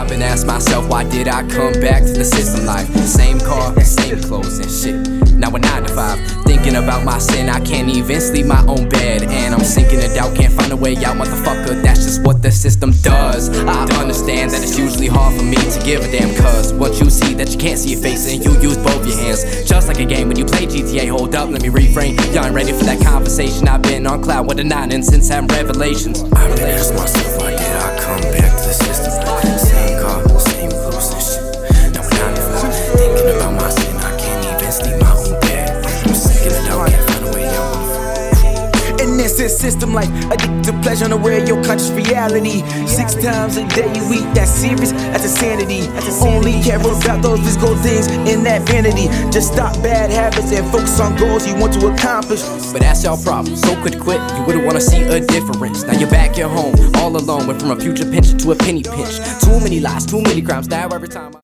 stop and ask myself, why did I come back to the system life? Same car, same clothes and shit. Now we're 9 to 5, thinking about my sin. I can't even sleep my own bed, and I'm sinking in doubt, can't find a way out, motherfucker. That's just what the system does. I understand that it's usually hard for me to give a damn, cause once you see that you can't see your face and you use both your hands, just like a game when you play GTA. Hold up, let me refrain. Y'all ain't ready for that conversation. I've been on cloud with a 9 and since having revelations. I really ask myself, why did I come back to the system? Same car, same clothes and shit. Now we're 9 to 5, thinking about my sin. I can't even sleep my own bed. I'm sick in the dark, can't find a way out. And this is system life, addicted to pleasure, unaware of your conscious reality. 6 times a day you eat, that's serious, that's insanity. Only care about those physical things in that vanity. Just stop bad habits and focus on goals you want to accomplish. But that's y'all problem, so quick to quit, you wouldn't wanna see a difference. Now you're back at home, all alone, went from a future pension to a penny pinch. Too many lies, too many crimes, now every time